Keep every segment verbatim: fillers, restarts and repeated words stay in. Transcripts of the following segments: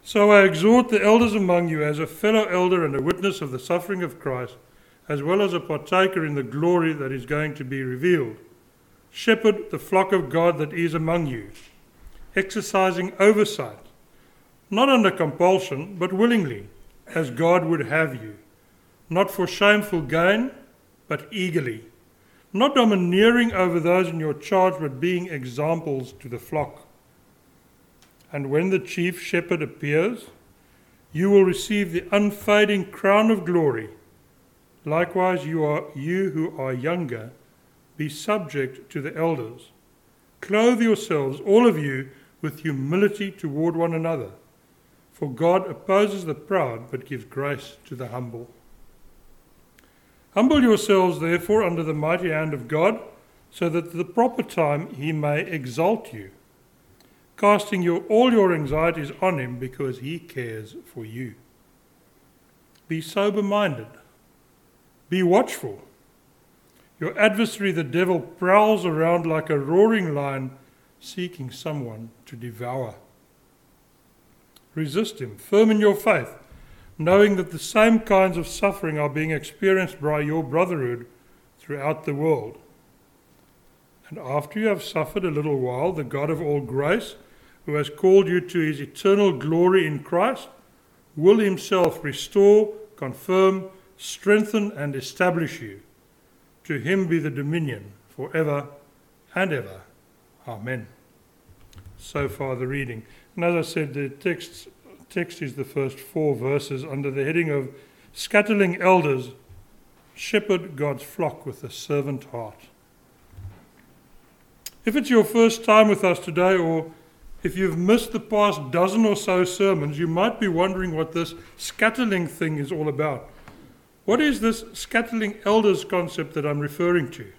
So I exhort the elders among you as a fellow elder and a witness of the suffering of Christ, as well as a partaker in the glory that is going to be revealed. Shepherd the flock of God that is among you, exercising oversight, not under compulsion, but willingly, as God would have you, not for shameful gain, but eagerly, not domineering over those in your charge, but being examples to the flock. And when the chief shepherd appears, you will receive the unfading crown of glory. Likewise, you are you who are younger, be subject to the elders. Clothe yourselves, all of you, with humility toward one another. For God opposes the proud, but gives grace to the humble. Humble yourselves, therefore, under the mighty hand of God, so that at the proper time he may exalt you, casting your, all your anxieties on him, because he cares for you. Be sober-minded. Be watchful. Your adversary, the devil, prowls around like a roaring lion, seeking someone to devour. Resist him, firm in your faith, knowing that the same kinds of suffering are being experienced by your brotherhood throughout the world. And after you have suffered a little while, the God of all grace, who has called you to his eternal glory in Christ, will himself restore, confirm, strengthen, and establish you. To him be the dominion forever and ever. Amen. So far the reading. And as I said, the text, text is the first four verses under the heading of Scattering Elders, Shepherd God's Flock with a Servant Heart. If it's your first time with us today, or if you've missed the past dozen or so sermons, you might be wondering what this scattering thing is all about. What is this scattering elders concept that I'm referring to?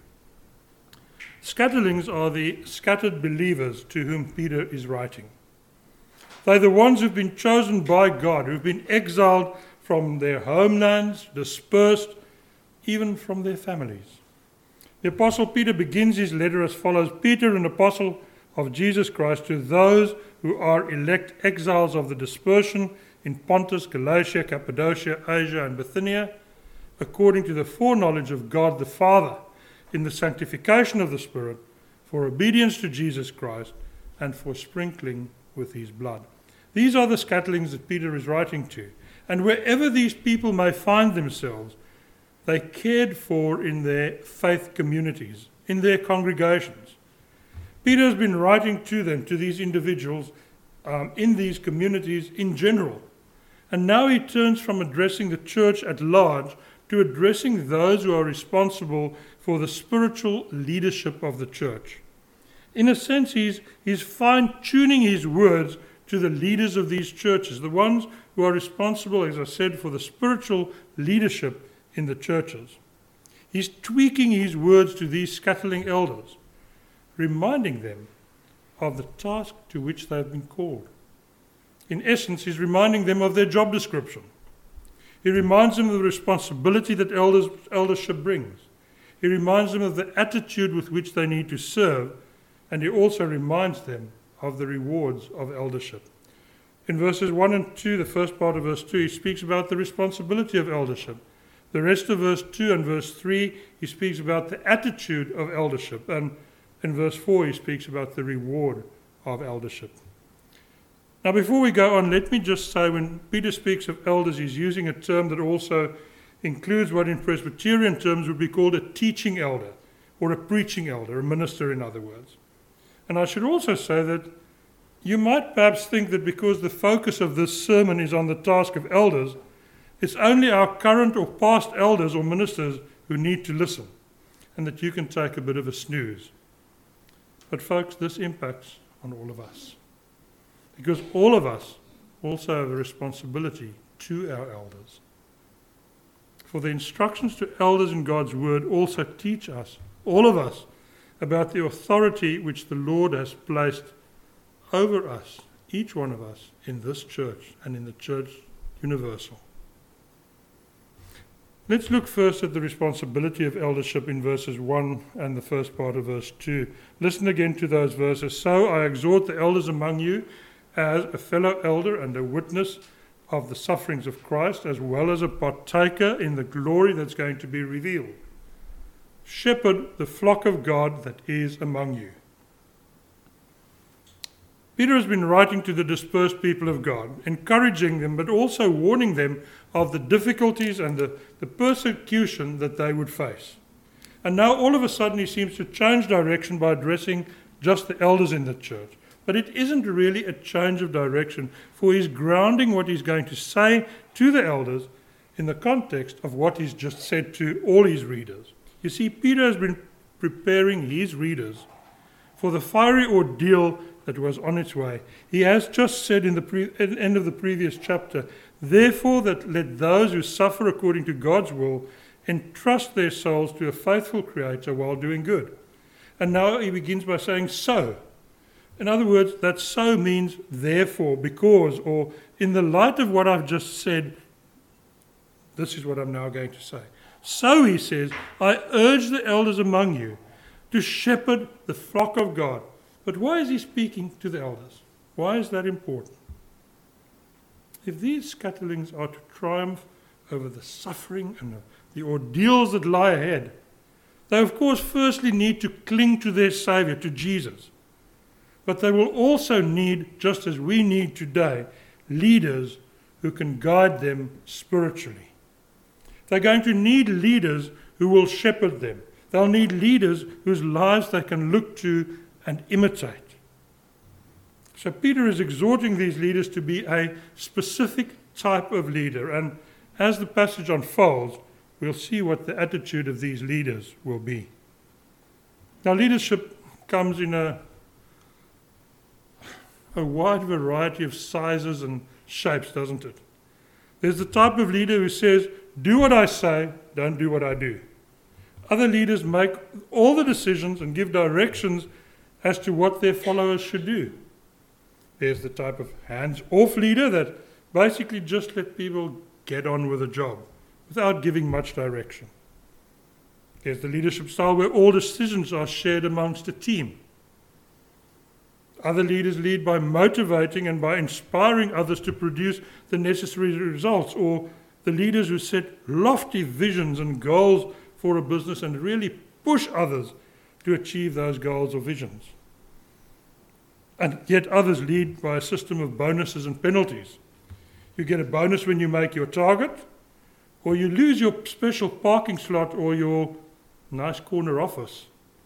Scatterlings are the scattered believers to whom Peter is writing. They're the ones who've been chosen by God, who've been exiled from their homelands, dispersed, even from their families. The Apostle Peter begins his letter as follows: Peter, an apostle of Jesus Christ, to those who are elect exiles of the dispersion in Pontus, Galatia, Cappadocia, Asia, and Bithynia, according to the foreknowledge of God the Father, in the sanctification of the Spirit, for obedience to Jesus Christ, and for sprinkling with his blood. These are the scatterlings that Peter is writing to. And wherever these people may find themselves, they cared for in their faith communities, in their congregations. Peter has been writing to them, to these individuals, um, in these communities in general. And now he turns from addressing the church at large to addressing those who are responsible for the spiritual leadership of the church. In a sense, he's, he's fine-tuning his words to the leaders of these churches, the ones who are responsible, as I said, for the spiritual leadership in the churches. He's tweaking his words to these scattering elders, reminding them of the task to which they have been called. In essence, he's reminding them of their job description. He reminds them of the responsibility that elders, eldership brings. He reminds them of the attitude with which they need to serve, and he also reminds them of the rewards of eldership. In verses one and two, the first part of verse two, he speaks about the responsibility of eldership. The rest of verse two and verse three, he speaks about the attitude of eldership. And in verse four, he speaks about the reward of eldership. Now, before we go on, let me just say, when Peter speaks of elders, he's using a term that also includes what in Presbyterian terms would be called a teaching elder, or a preaching elder, a minister in other words. And I should also say that you might perhaps think that because the focus of this sermon is on the task of elders, it's only our current or past elders or ministers who need to listen, and that you can take a bit of a snooze. But folks, this impacts on all of us, because all of us also have a responsibility to our elders. For the instructions to elders in God's word also teach us, all of us, about the authority which the Lord has placed over us, each one of us, in this church and in the church universal. Let's look first at the responsibility of eldership in verses one and the first part of verse two. Listen again to those verses. So I exhort the elders among you as a fellow elder and a witness of the sufferings of Christ, as well as a partaker in the glory that's going to be revealed. Shepherd the flock of God that is among you. Peter has been writing to the dispersed people of God, encouraging them, but also warning them of the difficulties and the, the persecution that they would face. And now all of a sudden he seems to change direction by addressing just the elders in the church. But it isn't really a change of direction, for he's grounding what he's going to say to the elders in the context of what he's just said to all his readers. You see, Peter has been preparing his readers for the fiery ordeal that was on its way. He has just said in the pre- end of the previous chapter, therefore that let those who suffer according to God's will entrust their souls to a faithful Creator while doing good. And now he begins by saying so. In other words, that so means therefore, because, or in the light of what I've just said, this is what I'm now going to say. So, he says, I urge the elders among you to shepherd the flock of God. But why is he speaking to the elders? Why is that important? If these scatterlings are to triumph over the suffering and the ordeals that lie ahead, they of course firstly need to cling to their Saviour, to Jesus. But they will also need, just as we need today, leaders who can guide them spiritually. They're going to need leaders who will shepherd them. They'll need leaders whose lives they can look to and imitate. So Peter is exhorting these leaders to be a specific type of leader. And as the passage unfolds, we'll see what the attitude of these leaders will be. Now, leadership comes in a a wide variety of sizes and shapes, doesn't it? There's the type of leader who says, do what I say, don't do what I do. Other leaders make all the decisions and give directions as to what their followers should do. There's the type of hands-off leader that basically just let people get on with a job without giving much direction. There's the leadership style where all decisions are shared amongst a team. Other leaders lead by motivating and by inspiring others to produce the necessary results, or the leaders who set lofty visions and goals for a business and really push others to achieve those goals or visions. And yet others lead by a system of bonuses and penalties. You get a bonus when you make your target, or you lose your special parking slot or your nice corner office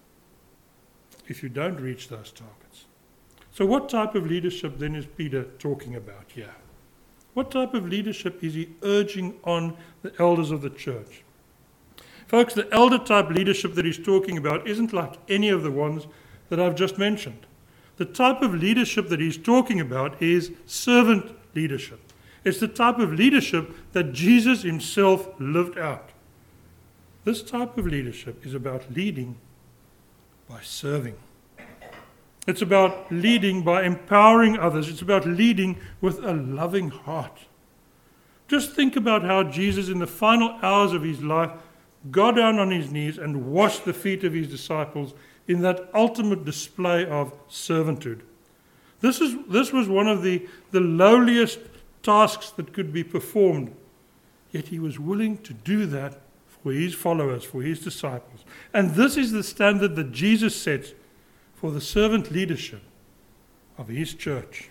if you don't reach those targets. So what type of leadership then is Peter talking about here? What type of leadership is he urging on the elders of the church? Folks, the elder type leadership that he's talking about isn't like any of the ones that I've just mentioned. The type of leadership that he's talking about is servant leadership. It's the type of leadership that Jesus himself lived out. This type of leadership is about leading by serving. It's about leading by empowering others. It's about leading with a loving heart. Just think about how Jesus, in the final hours of his life, got down on his knees and washed the feet of his disciples in that ultimate display of servanthood. This is this was one of the, the lowliest tasks that could be performed, yet he was willing to do that for his followers, for his disciples. And this is the standard that Jesus sets for the servant leadership of his church.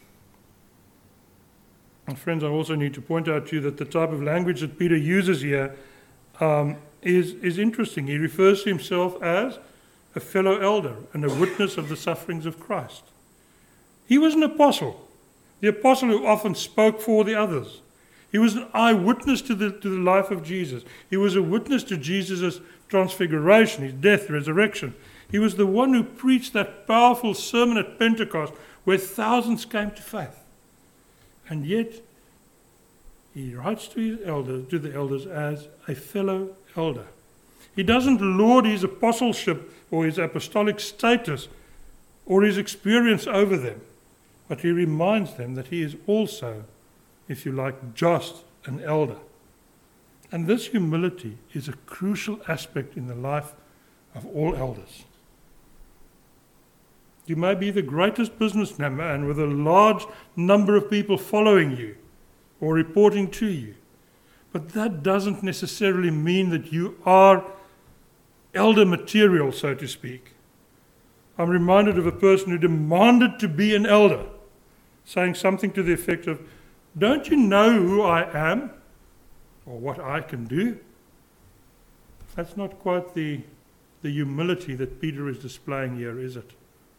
And friends, I also need to point out to you that the type of language that Peter uses here um, is, is interesting. He refers to himself as a fellow elder and a witness of the sufferings of Christ. He was an apostle, the apostle who often spoke for the others. He was an eyewitness to the, to the life of Jesus. He was a witness to Jesus' transfiguration, his death, resurrection. He was the one who preached that powerful sermon at Pentecost where thousands came to faith. And yet, he writes to his elders, to the elders as a fellow elder. He doesn't laud his apostleship or his apostolic status or his experience over them, but he reminds them that he is also, if you like, just an elder. And this humility is a crucial aspect in the life of all elders. You may be the greatest businessman with a large number of people following you or reporting to you. But that doesn't necessarily mean that you are elder material, so to speak. I'm reminded of a person who demanded to be an elder, saying something to the effect of, "Don't you know who I am or what I can do?" That's not quite the, the humility that Peter is displaying here, is it?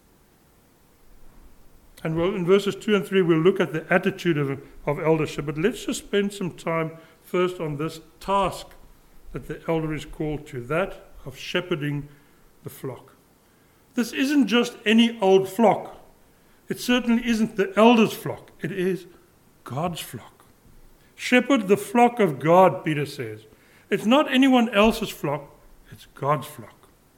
And well, in verses two and three, we'll look at the attitude of, of eldership. But let's just spend some time first on this task that the elder is called to, that of shepherding the flock. This isn't just any old flock. It certainly isn't the elder's flock. It is God's flock. Shepherd the flock of God, Peter says. It's not anyone else's flock. It's God's flock.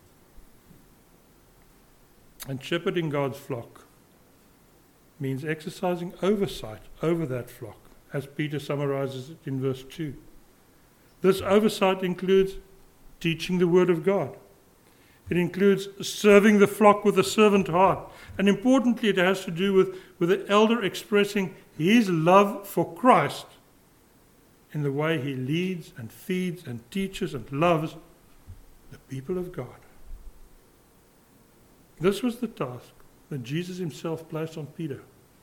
And shepherding God's flock means exercising oversight over that flock, as Peter summarizes it in verse two. This oversight includes teaching the word of God. It includes serving the flock with a servant heart. And importantly, it has to do with, with the elder expressing his love for Christ in the way he leads and feeds and teaches and loves the people of God. This was the task that Jesus himself placed on Peter.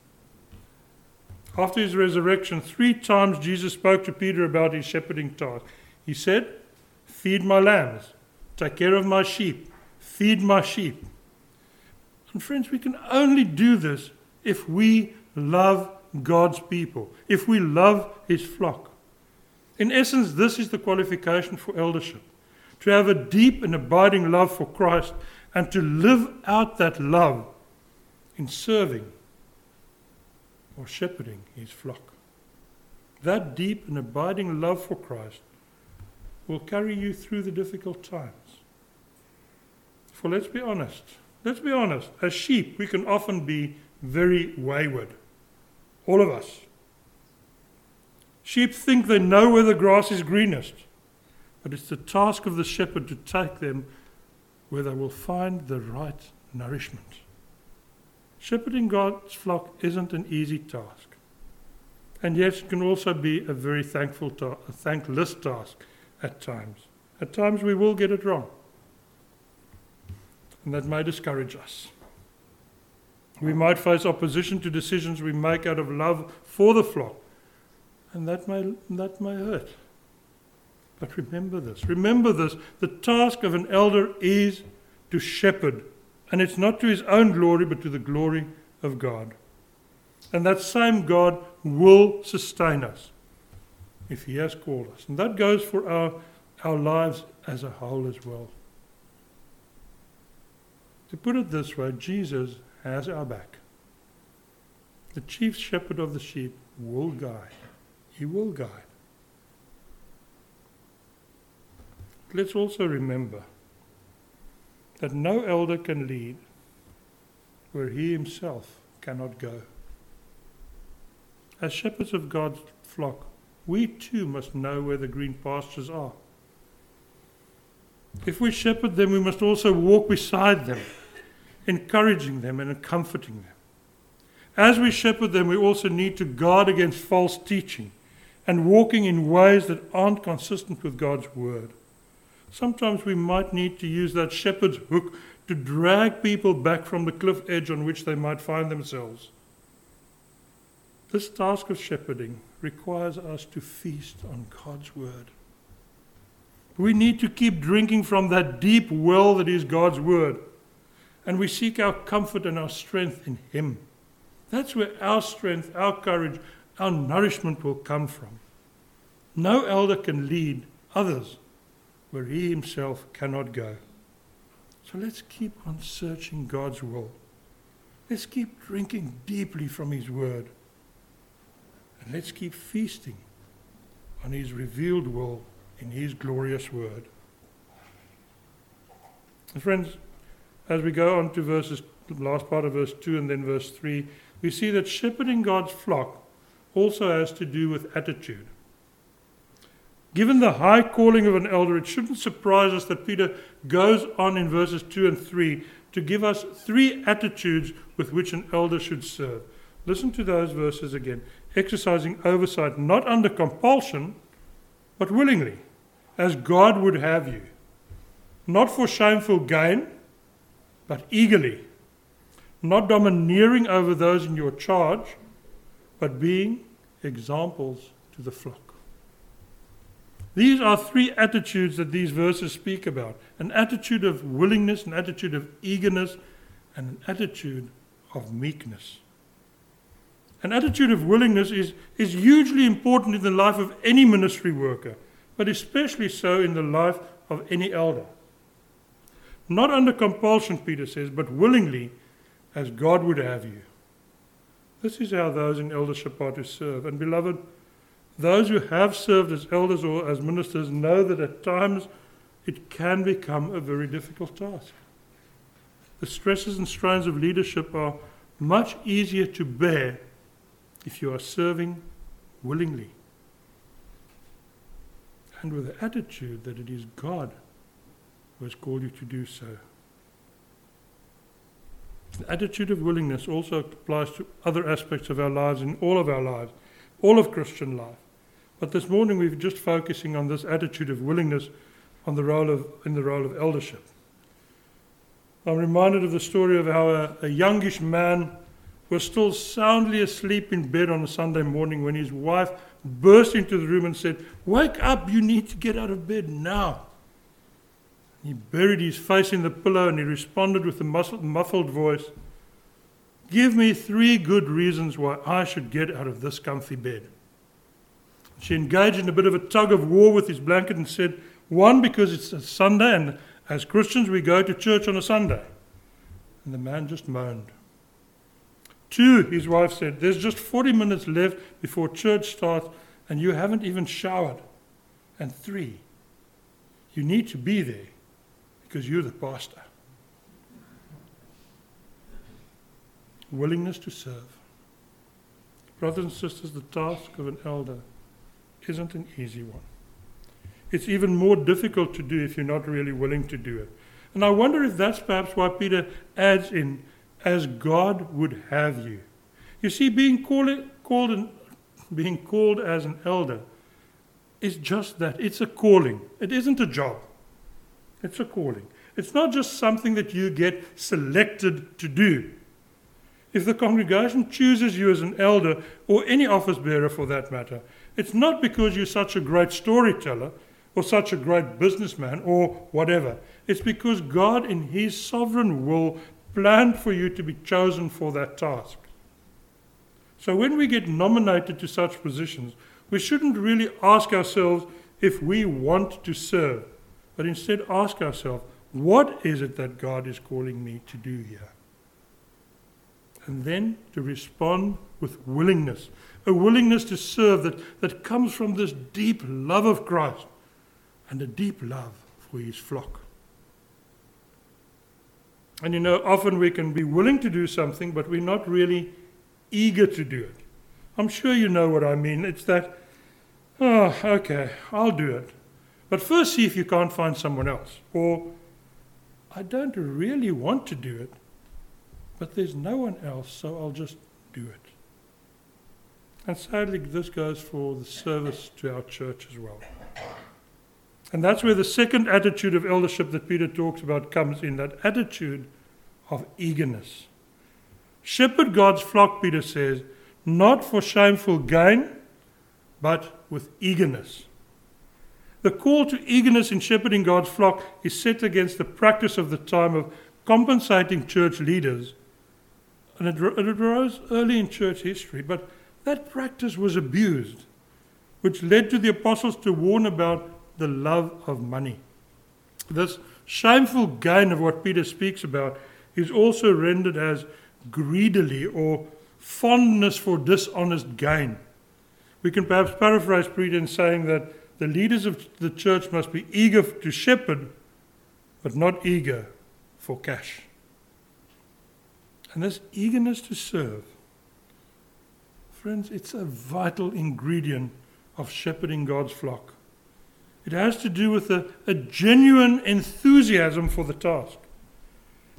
After his resurrection, three times Jesus spoke to Peter about his shepherding task. He said, "Feed my lambs, take care of my sheep, feed my sheep." And friends, we can only do this if we love God's people, if we love his flock. In essence, this is the qualification for eldership: to have a deep and abiding love for Christ and to live out that love in serving or shepherding his flock. That deep and abiding love for Christ will carry you through the difficult times. For let's be honest, let's be honest, as sheep we can often be very wayward. All of us. Sheep think they know where the grass is greenest, but it's the task of the shepherd to take them where they will find the right nourishment. Shepherding God's flock isn't an easy task, and yet it can also be a very thankful, ta- a thankless task at times. At times we will get it wrong, and that may discourage us. We might face opposition to decisions we make out of love for the flock, and that may, that may hurt. But remember this, remember this, the task of an elder is to shepherd, and it's not to his own glory, but to the glory of God. And that same God will sustain us if he has called us. And that goes for our, our lives as a whole as well. To put it this way, Jesus has our back. The chief shepherd of the sheep will guide. He will guide. Let's also remember that no elder can lead where he himself cannot go. As shepherds of God's flock, we too must know where the green pastures are. If we shepherd them, we must also walk beside them, encouraging them and comforting them. As we shepherd them, we also need to guard against false teaching and walking in ways that aren't consistent with God's word. Sometimes we might need to use that shepherd's hook to drag people back from the cliff edge on which they might find themselves. This task of shepherding requires us to feast on God's word. We need to keep drinking from that deep well that is God's word, and we seek our comfort and our strength in him. That's where our strength, our courage, our nourishment will come from. No elder can lead others where he himself cannot go. So let's keep on searching God's will. Let's keep drinking deeply from his word. And let's keep feasting on his revealed will in his glorious word. And friends, as we go on to verses, the last part of verse two and then verse three, we see that shepherding God's flock also has to do with attitude. Given the high calling of an elder, it shouldn't surprise us that Peter goes on in verses two and three to give us three attitudes with which an elder should serve. Listen to those verses again. Exercising oversight not under compulsion, but willingly, as God would have you. Not for shameful gain, but eagerly. Not domineering over those in your charge, but being examples to the flock. These are three attitudes that these verses speak about. An attitude of willingness, an attitude of eagerness, and an attitude of meekness. An attitude of willingness is, is hugely important in the life of any ministry worker, but especially so in the life of any elder. Not under compulsion, Peter says, but willingly, as God would have you. This is how those in eldership are to serve. And beloved, those who have served as elders or as ministers know that at times it can become a very difficult task. The stresses and strains of leadership are much easier to bear if you are serving willingly and with the attitude that it is God who has called you to do so. The attitude of willingness also applies to other aspects of our lives, in all of our lives, all of Christian life. But this morning we're just focusing on this attitude of willingness on the role of, in the role of eldership. I'm reminded of the story of how a, a youngish man was still soundly asleep in bed on a Sunday morning when his wife burst into the room and said, "Wake up, you need to get out of bed now." He buried his face in the pillow and he responded with a muffled voice, "Give me three good reasons why I should get out of this comfy bed." She engaged in a bit of a tug of war with his blanket and said, "One, because it's a Sunday and as Christians we go to church on a Sunday." And the man just moaned. "Two," his wife said, "there's just forty minutes left before church starts and you haven't even showered. And three, you need to be there because you're the pastor." Willingness to serve. Brothers and sisters, the task of an elder isn't an easy one. It's even more difficult to do if you're not really willing to do it. And I wonder if that's perhaps why Peter adds in, "as God would have you." You see, being called, called an, being called as an elder is just that. It's a calling. It isn't a job. It's a calling. It's not just something that you get selected to do. If the congregation chooses you as an elder, or any office bearer for that matter, it's not because you're such a great storyteller or such a great businessman or whatever. It's because God in his sovereign will planned for you to be chosen for that task. So when we get nominated to such positions, we shouldn't really ask ourselves if we want to serve, but instead ask ourselves, what is it that God is calling me to do here? And then to respond with willingness, a willingness to serve that, that comes from this deep love of Christ and a deep love for his flock. And you know, often we can be willing to do something, but we're not really eager to do it. I'm sure you know what I mean. It's that, oh, okay, I'll do it. But first see if you can't find someone else. Or, I don't really want to do it, but there's no one else, so I'll just do it. And sadly, this goes for the service to our church as well. And that's where the second attitude of eldership that Peter talks about comes in, that attitude of eagerness. Shepherd God's flock, Peter says, not for shameful gain, but with eagerness. The call to eagerness in shepherding God's flock is set against the practice of the time of compensating church leaders. And it, it arose early in church history, but that practice was abused, which led to the apostles to warn about the love of money. This shameful gain of what Peter speaks about is also rendered as greedily or fondness for dishonest gain. We can perhaps paraphrase Peter in saying that the leaders of the church must be eager to shepherd, but not eager for cash. And this eagerness to serve, friends, it's a vital ingredient of shepherding God's flock. It has to do with a, a genuine enthusiasm for the task.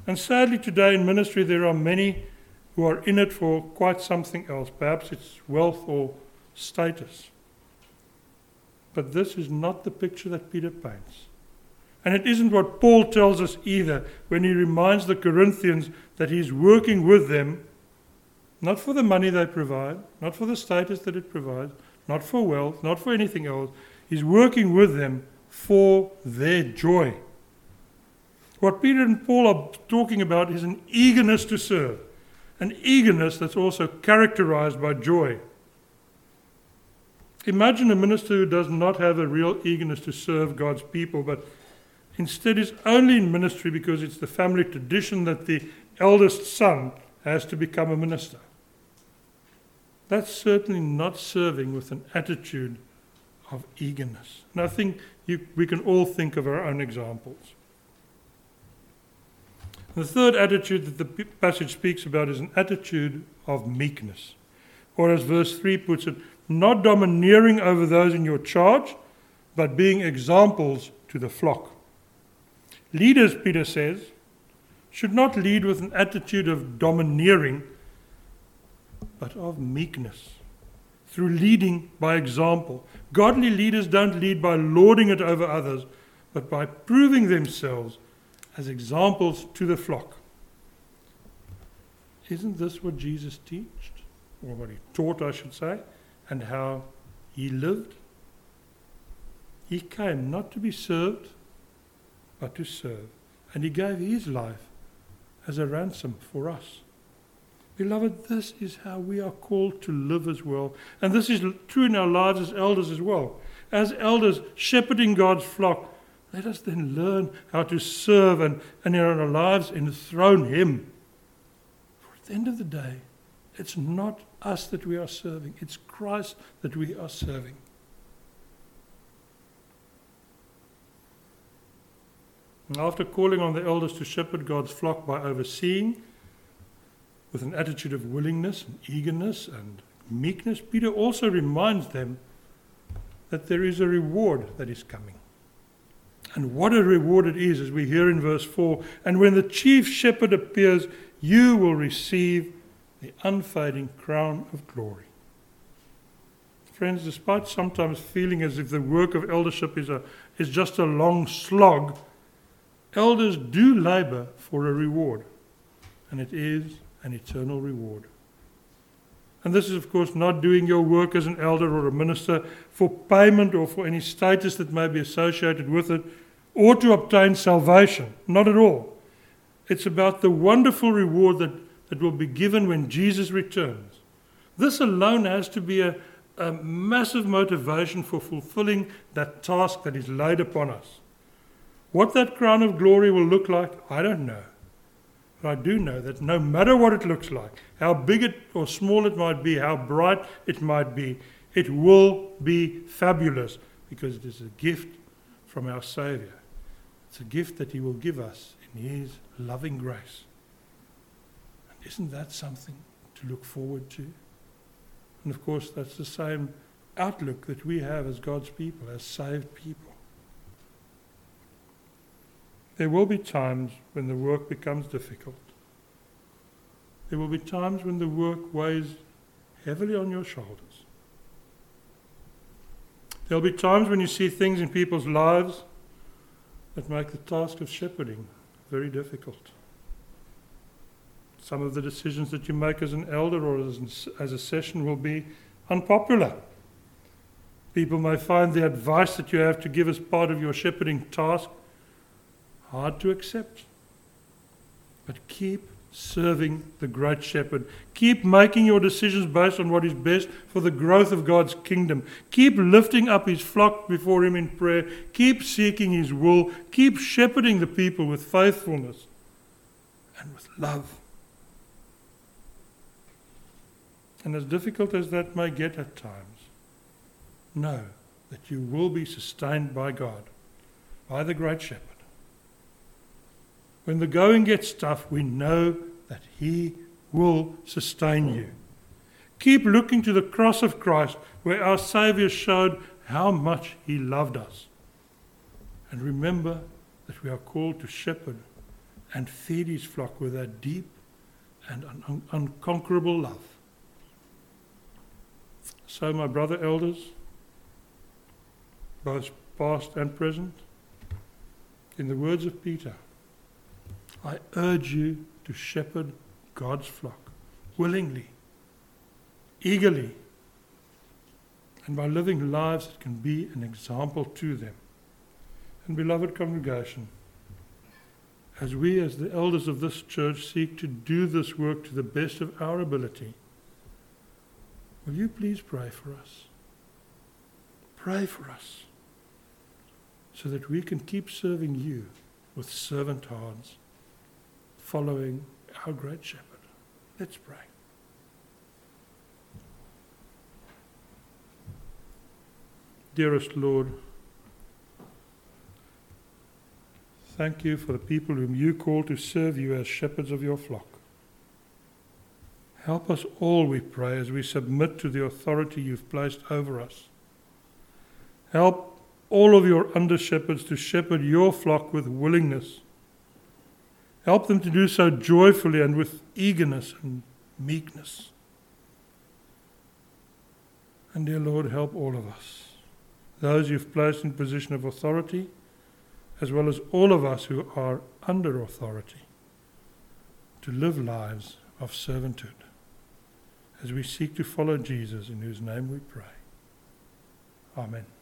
And sadly today in ministry there are many who are in it for quite something else. Perhaps it's wealth or status. But this is not the picture that Peter paints. And it isn't what Paul tells us either when he reminds the Corinthians that he's working with them, not for the money they provide, not for the status that it provides, not for wealth, not for anything else. He's working with them for their joy. What Peter and Paul are talking about is an eagerness to serve, an eagerness that's also characterized by joy. Imagine a minister who does not have a real eagerness to serve God's people, but instead is only in ministry because it's the family tradition that the eldest son has to become a minister. That's certainly not serving with an attitude of eagerness. And I think you, we can all think of our own examples. The third attitude that the passage speaks about is an attitude of meekness. Or as verse three puts it, not domineering over those in your charge, but being examples to the flock. Leaders, Peter says, should not lead with an attitude of domineering, but of meekness, through leading by example. Godly leaders don't lead by lording it over others, but by proving themselves as examples to the flock. Isn't this what Jesus taught, or what he taught, I should say, and how he lived? He came not to be served, but to serve. And he gave his life as a ransom for us. Beloved, this is how we are called to live as well. And this is true in our lives as elders as well. As elders, shepherding God's flock, let us then learn how to serve and, and in our lives enthrone him. For at the end of the day, it's not us that we are serving. It's Christ that we are serving. And after calling on the elders to shepherd God's flock by overseeing, with an attitude of willingness and eagerness and meekness, Peter also reminds them that there is a reward that is coming. And what a reward it is, as we hear in verse four. And when the chief shepherd appears, you will receive the unfading crown of glory. Friends, despite sometimes feeling as if the work of eldership is, a, is just a long slog, elders do labor for a reward. And it is an eternal reward. And this is, of course, not doing your work as an elder or a minister for payment or for any status that may be associated with it, or to obtain salvation. Not at all. It's about the wonderful reward that, that will be given when Jesus returns. This alone has to be a, a massive motivation for fulfilling that task that is laid upon us. What that crown of glory will look like, I don't know. But I do know that no matter what it looks like, how big it or small it might be, how bright it might be, it will be fabulous because it is a gift from our Saviour. It's a gift that he will give us in his loving grace. And isn't that something to look forward to? And of course, that's the same outlook that we have as God's people, as saved people. There will be times when the work becomes difficult. There will be times when the work weighs heavily on your shoulders. There will be times when you see things in people's lives that make the task of shepherding very difficult. Some of the decisions that you make as an elder or as, as a session will be unpopular. People may find the advice that you have to give as part of your shepherding task hard to accept. But keep serving the great shepherd. Keep making your decisions based on what is best for the growth of God's kingdom. Keep lifting up his flock before him in prayer. Keep seeking his will. Keep shepherding the people with faithfulness and with love. And as difficult as that may get at times, know that you will be sustained by God, by the great shepherd. When the going gets tough, we know that he will sustain you. Keep looking to the cross of Christ, where our Saviour showed how much he loved us. And remember that we are called to shepherd and feed his flock with that deep and un- unconquerable love. So, my brother elders, both past and present, in the words of Peter, I urge you to shepherd God's flock willingly, eagerly, and by living lives that can be an example to them. And beloved congregation, as we as the elders of this church seek to do this work to the best of our ability, will you please pray for us? Pray for us so that we can keep serving you with servant hearts, following our great shepherd. Let's pray. Dearest Lord, thank you for the people whom you call to serve you as shepherds of your flock. Help us all, we pray, as we submit to the authority you've placed over us. Help all of your under-shepherds to shepherd your flock with willingness. Help them to do so joyfully and with eagerness and meekness. And dear Lord, help all of us, those you've placed in position of authority, as well as all of us who are under authority, to live lives of servanthood, as we seek to follow Jesus, in whose name we pray. Amen.